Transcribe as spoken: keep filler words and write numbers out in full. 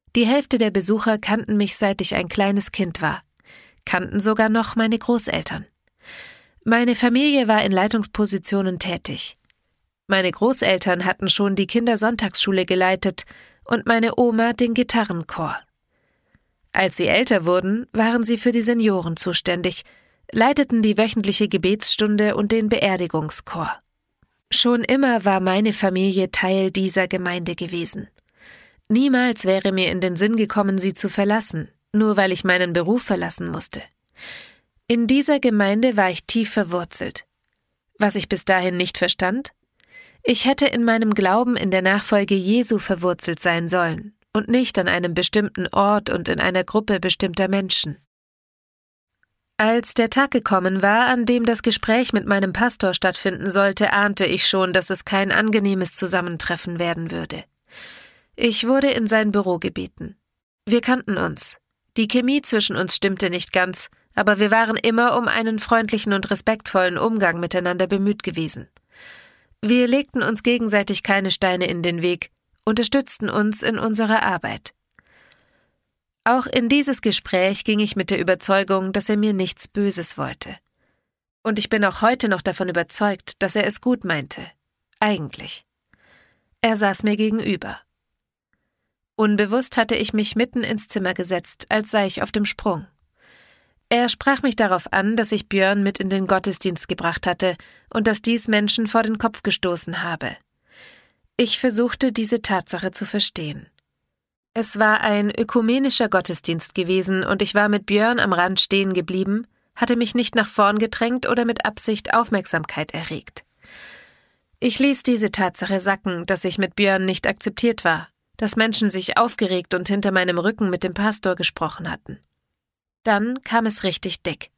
Die Hälfte der Besucher kannten mich, seit ich ein kleines Kind war, kannten sogar noch meine Großeltern. Meine Familie war in Leitungspositionen tätig. Meine Großeltern hatten schon die Kindersonntagsschule geleitet und meine Oma den Gitarrenchor. Als sie älter wurden, waren sie für die Senioren zuständig, leiteten die wöchentliche Gebetsstunde und den Beerdigungschor. Schon immer war meine Familie Teil dieser Gemeinde gewesen. Niemals wäre mir in den Sinn gekommen, sie zu verlassen, nur weil ich meinen Beruf verlassen musste. In dieser Gemeinde war ich tief verwurzelt. Was ich bis dahin nicht verstand? Ich hätte in meinem Glauben in der Nachfolge Jesu verwurzelt sein sollen und nicht an einem bestimmten Ort und in einer Gruppe bestimmter Menschen. Als der Tag gekommen war, an dem das Gespräch mit meinem Pastor stattfinden sollte, ahnte ich schon, dass es kein angenehmes Zusammentreffen werden würde. Ich wurde in sein Büro gebeten. Wir kannten uns. Die Chemie zwischen uns stimmte nicht ganz, aber wir waren immer um einen freundlichen und respektvollen Umgang miteinander bemüht gewesen. Wir legten uns gegenseitig keine Steine in den Weg, unterstützten uns in unserer Arbeit. Auch in dieses Gespräch ging ich mit der Überzeugung, dass er mir nichts Böses wollte. Und ich bin auch heute noch davon überzeugt, dass er es gut meinte. Eigentlich. Er saß mir gegenüber. Unbewusst hatte ich mich mitten ins Zimmer gesetzt, als sei ich auf dem Sprung. Er sprach mich darauf an, dass ich Björn mit in den Gottesdienst gebracht hatte und dass dies Menschen vor den Kopf gestoßen habe. Ich versuchte, diese Tatsache zu verstehen. Es war ein ökumenischer Gottesdienst gewesen und ich war mit Björn am Rand stehen geblieben, hatte mich nicht nach vorn gedrängt oder mit Absicht Aufmerksamkeit erregt. Ich ließ diese Tatsache sacken, dass ich mit Björn nicht akzeptiert war, dass Menschen sich aufgeregt und hinter meinem Rücken mit dem Pastor gesprochen hatten. Dann kam es richtig dick.